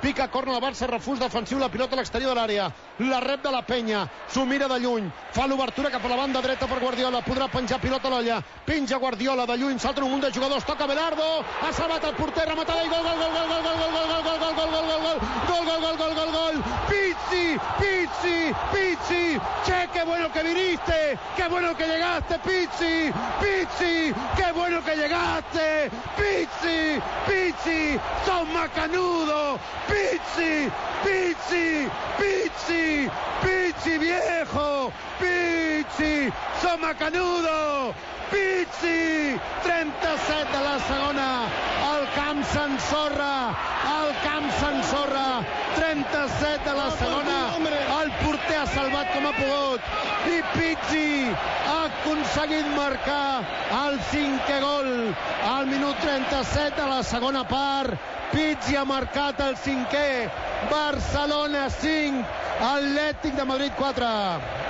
pica corna el Barça, refús defensiu, la pilota a l'exterior de l'àrea, la rep de la Penya, s'ho mira de lluny, fa l'obertura cap a la banda dreta per Guardiola, podrà penjar pilota a l'olla, penja Guardiola de lluny, salta un munt de jugadors, toca Belardo, ha salvat el porter, rematada i gol, gol, gol, gol, gol, gol, gol, gol, gol, gol, gol, gol, gol, gol, gol, gol, Pizzi, Pizzi, Pizzi, che, qué bueno que viniste, qué bueno que llegaste, Pizzi, Pizzi, qué bueno que llegaste, Pizzi, Pizzi, sos macanudo, Pizzi, Pizzi, Pizzi, Pizzi viejo, Pizzi, sos macanudo, Pizzi, 37 de la segona, el camp s'ensorra, 37 de la segona, el porter ha salvat com ha pogut i Pizzi ha aconseguit marcar el 5è gol al minut 37 de la segona part. Pizzi ha marcat el 5è, Barcelona 5, Atlètic de Madrid 4.